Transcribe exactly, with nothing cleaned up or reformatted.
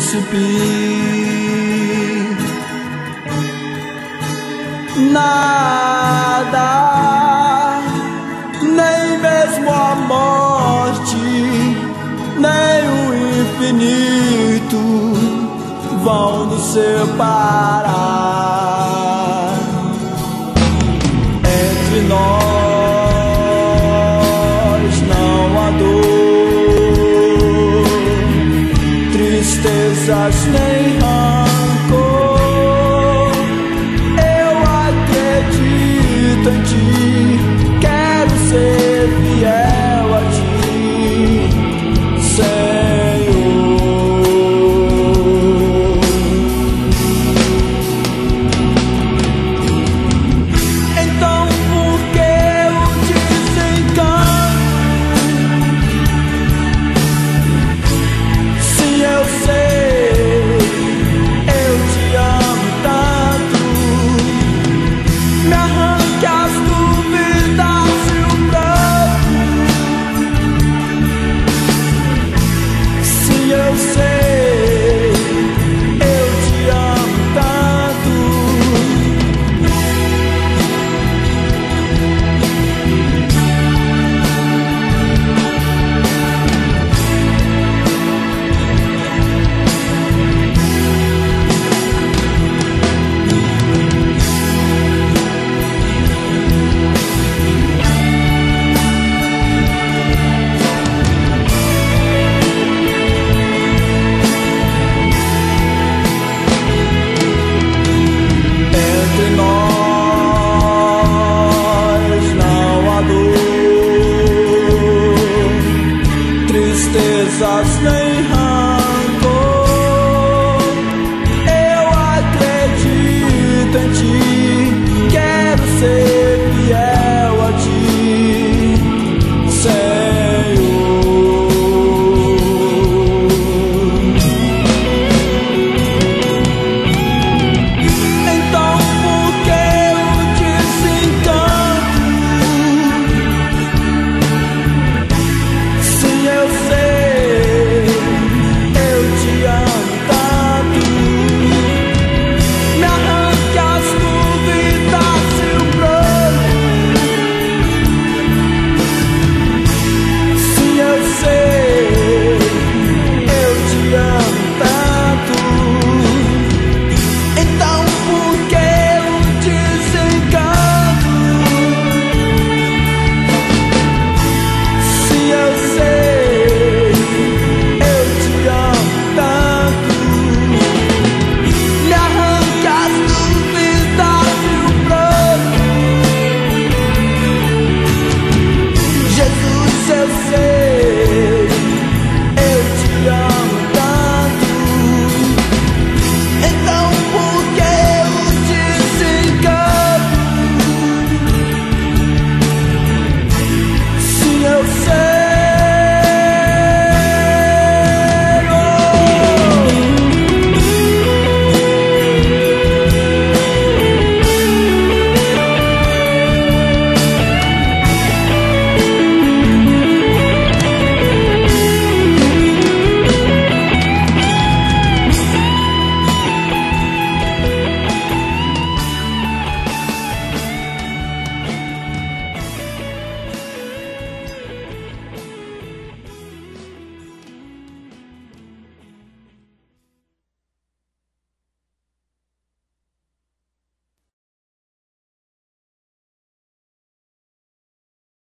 Nada, nem mesmo a morte, nem o infinito vão nos separar. Entre nós não há dor, tristezas nem rancor. Eu acredito em ti, quero ser fiel a ti, Senhor. Então por que o desencanto? Se eu sei, eu te amo tanto. Me arranque as dúvidas e o pranto. Se eu sei, eu te amo tanto. Entre nós não há dor, tristezas nem rancor.